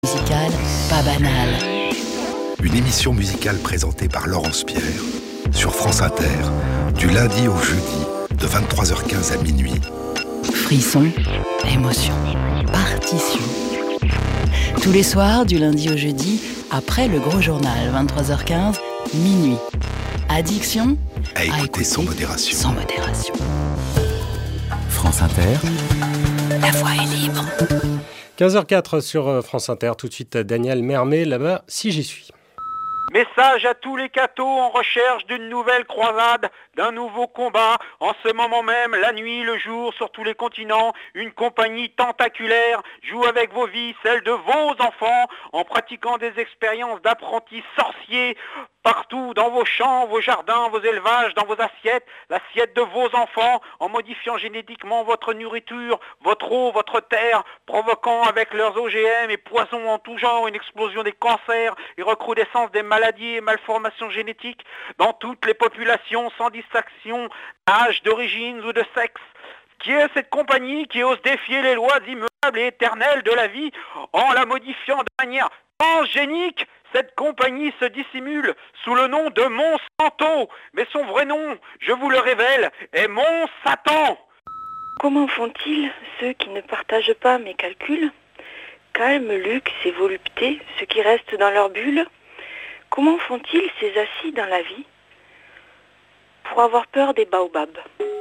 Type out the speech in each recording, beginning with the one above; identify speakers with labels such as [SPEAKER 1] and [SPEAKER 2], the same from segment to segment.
[SPEAKER 1] Musicale, pas banale.
[SPEAKER 2] Une émission musicale présentée par Laurence Pierre sur France Inter, du lundi au jeudi, de 23h15 à minuit.
[SPEAKER 1] Frisson, émotion, partition. Tous les soirs, du lundi au jeudi, après le gros journal, 23h15, minuit. Addiction
[SPEAKER 2] À écouter sans modération.
[SPEAKER 1] Sans modération.
[SPEAKER 3] France Inter.
[SPEAKER 1] La voix est libre.
[SPEAKER 4] 15h04 sur France Inter, tout de suite Daniel Mermet, là-bas, si j'y suis.
[SPEAKER 5] Message à tous les cathos en recherche d'une nouvelle croisade, d'un nouveau combat. En ce moment même, la nuit, le jour, sur tous les continents, une compagnie tentaculaire joue avec vos vies, celles de vos enfants, en pratiquant des expériences d'apprentis sorciers partout, dans vos champs, vos jardins, vos élevages, dans vos assiettes, l'assiette de vos enfants, en modifiant génétiquement votre nourriture, votre eau, votre terre, provoquant avec leurs OGM et poisons en tout genre une explosion des cancers et recrudescence des maladies et malformations génétiques dans toutes les populations sans distinction d'âge, d'origine ou de sexe. Qui est cette compagnie qui ose défier les lois immuables et éternelles de la vie en la modifiant de manière transgénique? Cette compagnie se dissimule sous le nom de Monsanto, mais son vrai nom, je vous le révèle, est Monsatan.
[SPEAKER 6] Comment font-ils ceux qui ne partagent pas mes calculs? Calme, luxe et volupté, ceux qui restent dans leur bulle? Comment font-ils ces assis dans la vie pour avoir peur des baobabs?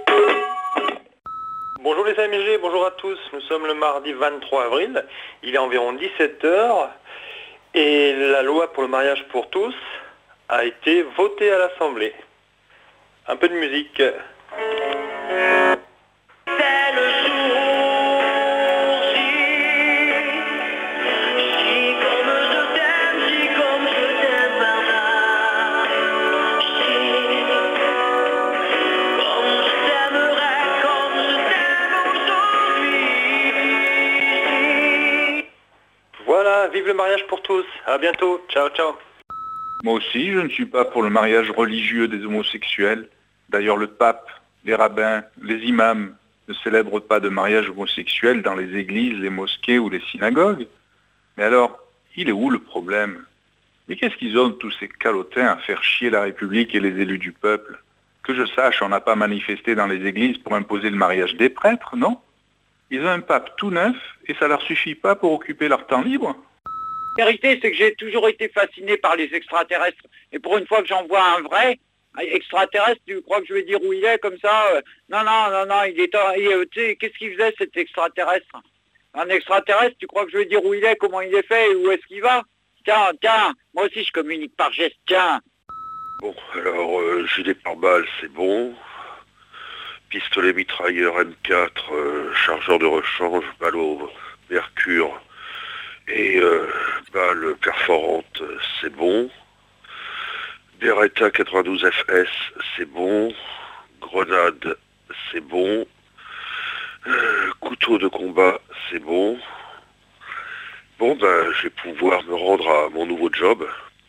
[SPEAKER 7] Bonjour les AMG, bonjour à tous. Nous sommes le mardi 23 avril, il est environ 17h et la loi pour le mariage pour tous a été votée à l'Assemblée. Un peu de musique. C'est le jour J, comme je t'aime, J comme je t'aime, papa. J, comme je t'aimerais, comme je t'aime aujourd'hui. Voilà, vive le mariage pour tous. À bientôt. Ciao, ciao.
[SPEAKER 8] Moi aussi, je ne suis pas pour le mariage religieux des homosexuels. D'ailleurs, le pape, les rabbins, les imams ne célèbrent pas de mariage homosexuel dans les églises, les mosquées ou les synagogues. Mais alors, il est où le problème? Mais qu'est-ce qu'ils ont tous ces calotins à faire chier la République et les élus du peuple? Que je sache, on n'a pas manifesté dans les églises pour imposer le mariage des prêtres, non? Ils ont un pape tout neuf et ça leur suffit pas pour occuper leur temps libre?
[SPEAKER 5] La vérité, c'est que j'ai toujours été fasciné par les extraterrestres. Et pour une fois que j'en vois un vrai extraterrestre, tu crois que je vais dire où il est comme ça? Non, il est... tu sais, qu'est-ce qu'il faisait cet extraterrestre? Un extraterrestre, tu crois que je vais dire où il est, comment il est fait, où est-ce qu'il va? Tiens, moi aussi je communique par geste, tiens.
[SPEAKER 9] Bon, alors, gilet pare-balles, c'est bon. Pistolet mitrailleur M4, chargeur de rechange, balle au mercure et balle perforante, c'est bon. Beretta 92 FS, c'est bon. Grenade, c'est bon. Couteau de combat, c'est bon. Bon, je vais pouvoir me rendre à mon nouveau job.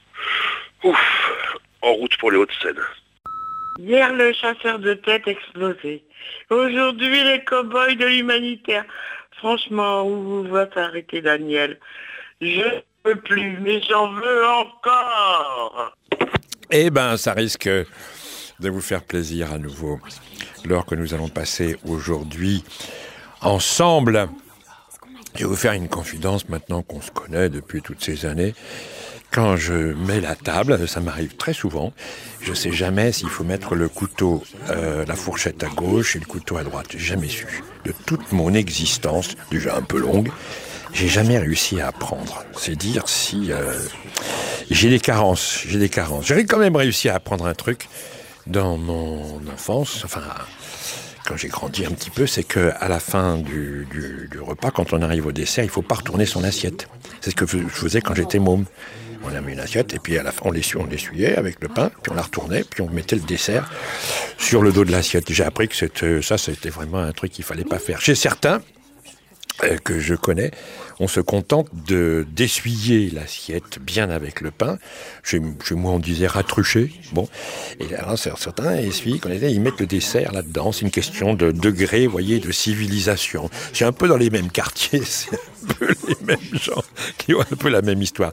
[SPEAKER 9] Ouf, en route pour les Hauts-de-Seine.
[SPEAKER 10] Hier, le chasseur de tête explosé. Aujourd'hui, les cow-boys de l'humanitaire. Franchement, où vous va s'arrêter, Daniel? Je ne peux plus, mais j'en veux encore.
[SPEAKER 3] Eh ben, ça risque de vous faire plaisir à nouveau. L'heure que nous allons passer aujourd'hui ensemble. Je vais vous faire une confidence maintenant qu'on se connaît depuis toutes ces années. Quand je mets la table, ça m'arrive très souvent, je ne sais jamais s'il faut mettre le couteau, la fourchette à gauche et le couteau à droite. J'ai jamais su. De toute mon existence, déjà un peu longue, j'ai jamais réussi à apprendre. C'est dire si j'ai des carences. J'ai quand même réussi à apprendre un truc dans mon enfance, enfin quand j'ai grandi un petit peu, c'est qu'à la fin du repas, quand on arrive au dessert, il ne faut pas retourner son assiette. C'est ce que je faisais quand j'étais môme. On a mis une assiette et puis à la fin on l'essuyait avec le pain, puis on la retournait, puis on mettait le dessert sur le dos de l'assiette. J'ai appris que c'était vraiment un truc qu'il fallait pas faire. Chez certains, que je connais, on se contente d'essuyer l'assiette bien avec le pain. Chez moi, on disait ratrucher. Bon, et alors certains essuient, ils mettent le dessert là-dedans. C'est une question de degré, vous voyez, de civilisation. C'est un peu dans les mêmes quartiers, c'est un peu les mêmes gens qui ont un peu la même histoire.